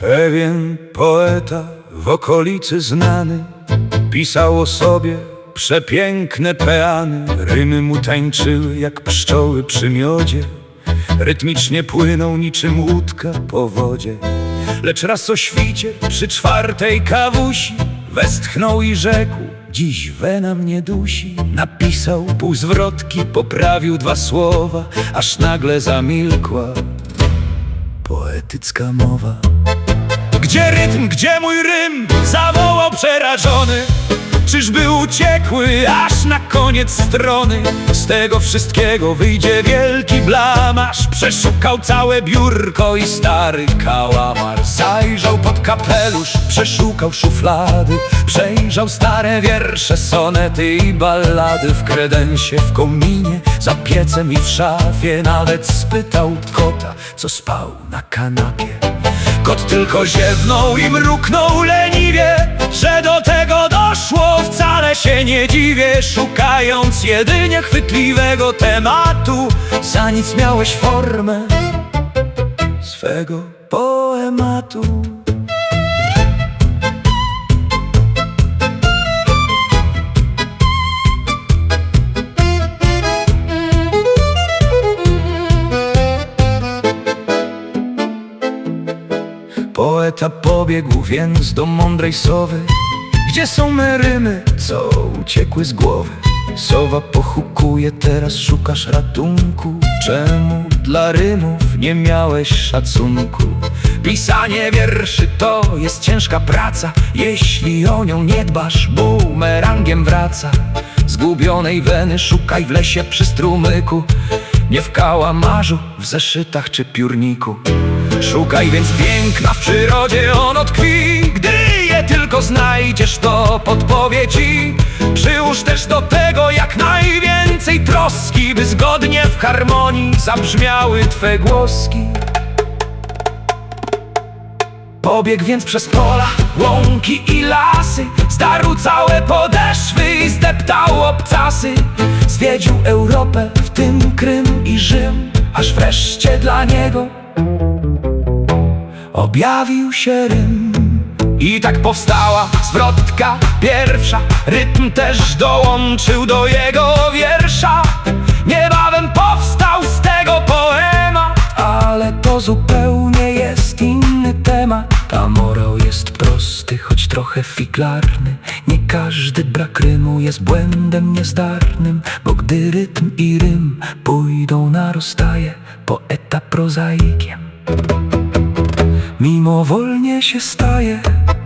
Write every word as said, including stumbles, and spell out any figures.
Pewien poeta w okolicy znany pisał o sobie przepiękne peany. Rymy mu tańczyły jak pszczoły przy miodzie, rytmicznie płyną niczym łódka po wodzie. Lecz raz o świcie przy czwartej kawusi westchnął i rzekł: dziś wena mnie dusi. Napisał półzwrotki, poprawił dwa słowa, aż nagle zamilkła poetycka mowa. Gdzie rytm, gdzie mój rym? Zawołał przerażony. Czyżby uciekły aż na koniec strony? Z tego wszystkiego wyjdzie wielki blamaż. Przeszukał całe biurko i stary kałamar. Zajrzał pod kapelusz, przeszukał szuflady, przejrzał stare wiersze, sonety i ballady. W kredensie, w kominie, za piecem i w szafie. Nawet spytał kota, co spał na kanapie. Kot tylko ziewnął i mruknął leniwie, że do tego doszło, wcale się nie dziwię. Szukając jedynie chwytliwego tematu, za nic miałeś formę swego poematu. Poeta pobiegł więc do mądrej sowy. Gdzie są me rymy, co uciekły z głowy? Sowa pochukuje, teraz szukasz ratunku. Czemu dla rymów nie miałeś szacunku? Pisanie wierszy to jest ciężka praca. Jeśli o nią nie dbasz, bumerangiem wraca. Zgubionej weny szukaj w lesie przy strumyku, nie w kałamarzu, w zeszytach czy piórniku. Szukaj więc piękna w przyrodzie, ono tkwi. Gdy je tylko znajdziesz, to podpowie ci. Przyłóż też do tego jak najwięcej troski, by zgodnie w harmonii zabrzmiały twe głoski. Pobiegł więc przez pola, łąki i lasy, zdarł całe podeszwy i zdeptał obcasy. Zwiedził Europę, w tym Krym i Rzym, aż wreszcie dla niego objawił się rym. I tak powstała zwrotka pierwsza, rytm też dołączył do jego wiersza. Niebawem powstał z tego poemat, ale to zupełnie jest inny temat. A morał jest prosty, choć trochę figlarny. Nie każdy brak rymu jest błędem niezdarnym, bo gdy rytm i rym pójdą na rozstaje, poeta prozaikiem mimowolnie się staje.